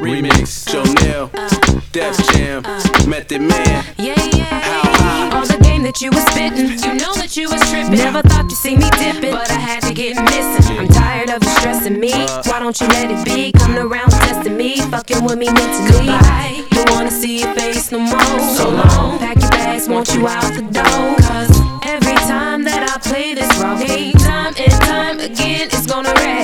Remix, Jonelle, Def Jam, Method Man. Yeah, yeah. All the game that you was spittin', you know that you was trippin'. Never thought you'd see me dippin', but I had to get missing. I'm tired of you stressing me. Why don't you let it be? Coming around testing me, fucking with me mentally. Goodbye. Don't wanna see your face no more. So long. Pack your bags, want you out the door. Cause every time that I play this raw game, time and time again, it's gonna rain.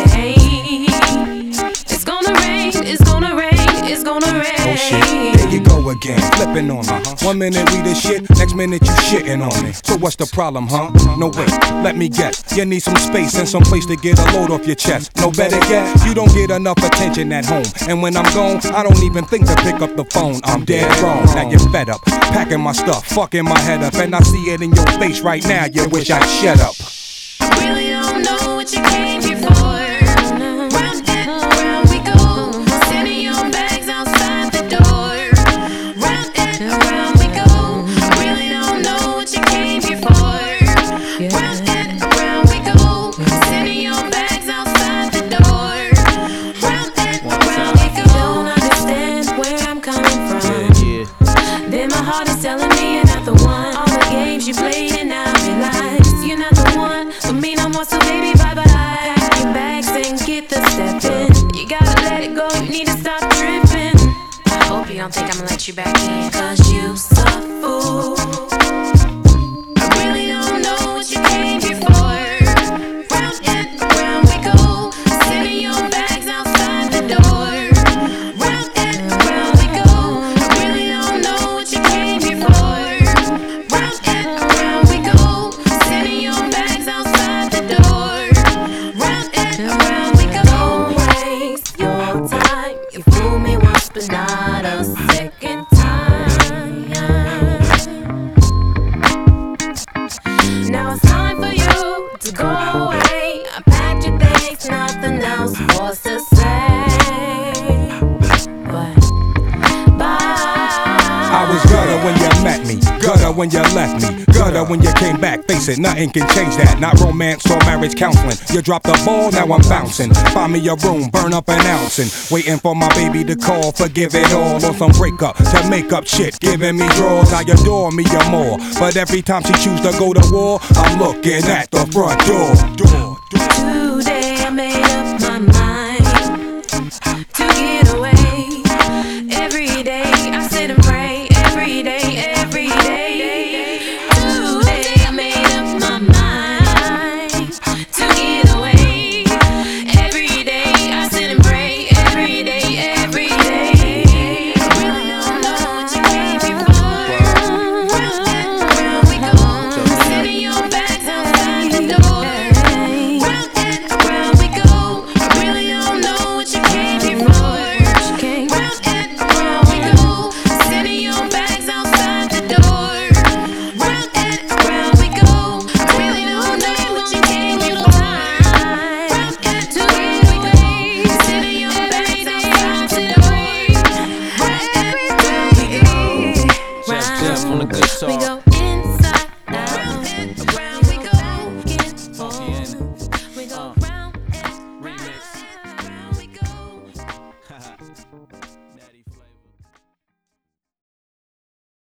It's gonna rain, it's gonna rain, it's gonna rain. Oh shit, there you go again, flipping on me. 1 minute we the shit, next minute you shitting on me. So what's the problem, huh? No wait, let me guess. You need some space and some place to get a load off your chest. No better yet, you don't get enough attention at home. And when I'm gone, I don't even think to pick up the phone. I'm dead wrong, now you're fed up. Packing my stuff, fucking my head up. And I see it in your face right now, you wish I'd shut up. I really don't know what you came here for. Round and around we go, sending your bags outside the door. Round and around we go, I really don't know what you came here for. Round and around we go, sending your bags outside the door. Round and around we go. Don't understand where I'm coming from. Then my heart is telling me you're not the one. All the games you played and now I realize you're not the one for me no more. So baby, bye bye. Pack your bags and get the step in. You gotta let it go. You need to stop tripping. I hope you don't think I'ma let you back in, cause you suck, fool. I really don't know what you came here for. Round and around we go, sending your bags outside the door. Round and around we go, I really don't know what you came here for. Round and around we go, sending your bags outside the door. Round and around we go. Don't waste your time. You fool me once, but not a second time. Now it's time for you to go away. I packed your things, nothing else was to say. But bye. I was gutter when you met me, gutter when you left me, gutter when you came back. Face it, nothing can change that. Not romance or marriage counseling. You dropped the ball, now I'm bouncing. Find me a room, burn up an ounce and waiting for my baby to call. Forgive it all on some breakup to make up shit. Giving me draws, I adore me or more. But every time she choose to go to war, I'm looking at the front door. Today I made up my mind.